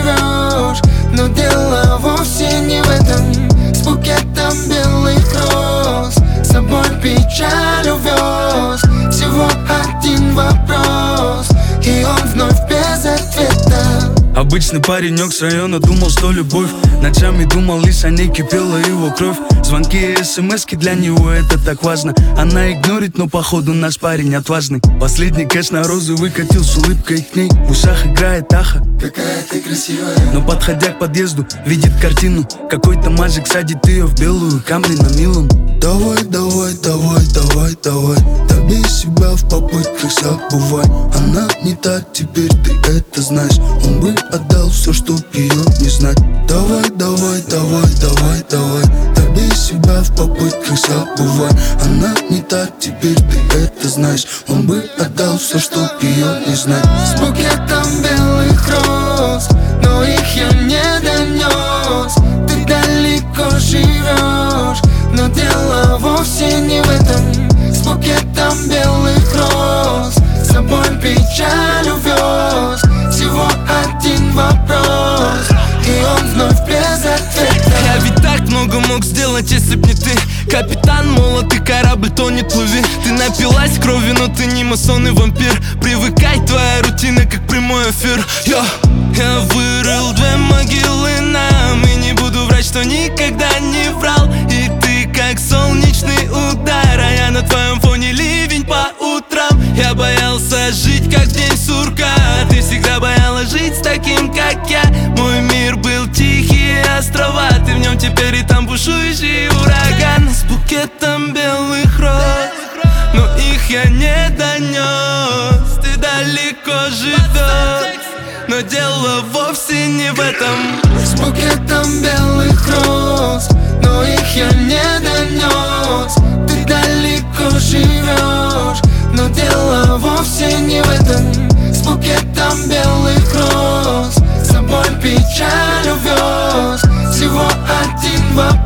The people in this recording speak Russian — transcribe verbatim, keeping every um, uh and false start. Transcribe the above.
живешь. Но дело вовсе не в этом. С букетом белых роз с собой печаль увез. Всего один вопрос, и он вновь без ответа. Обычный паренек с района думал, что любовь. Ночами думал, лишь о ней кипела его кровь. Звонки и смски для него это так важно. Она игнорит, но походу наш парень отважный. Последний кэш на розы выкатил с улыбкой к ней. В ушах играет аха, какая ты красивая. Но подходя к подъезду, видит картину. Какой-то мальчик садит ее в белую Камри на милом. Давай, давай, давай, давай, давай, добей себя в попытках забывай. Она не та, теперь ты это знаешь. Он бы отдал все, чтоб ее не знать. Давай, давай, давай, давай, давай, добей себя в попытках забывай. Она не та, теперь ты это знаешь. Он бы отдал все, чтоб ее не знать. С букетом белых роз, но их я не донес. Ты далеко живешь, но дело вовсе не в этом. С букетом белых роз с собой печаль увез. Всего один вопрос, и он вновь без ответа. Я ведь так много мог сделать, если б не ты. Капитан, молотый корабль тонет, плыви. Ты напилась крови, но ты не масон и вампир. Привыкай, твоя рутина как прямой эфир. Йо. Я вырыл две могилы нам, и не буду врать, что никогда не врал. И ты как солнечный удар, а я на твоем фоне ливень по утрам. Я боялся жить как день сурка, ты всегда боялась жить с таким, как я. Мой мир был тихие острова, ты в нем теперь и там бушующий ураган. С букетом белых роз, но их я не донес. Ты далеко живешь, но дело вовсе не в этом. С букетом белых роз, но их я не донес. Ты далеко живешь, но дело вовсе не в этом. С букетом белых роз с собой печаль увез. Всего один вопрос.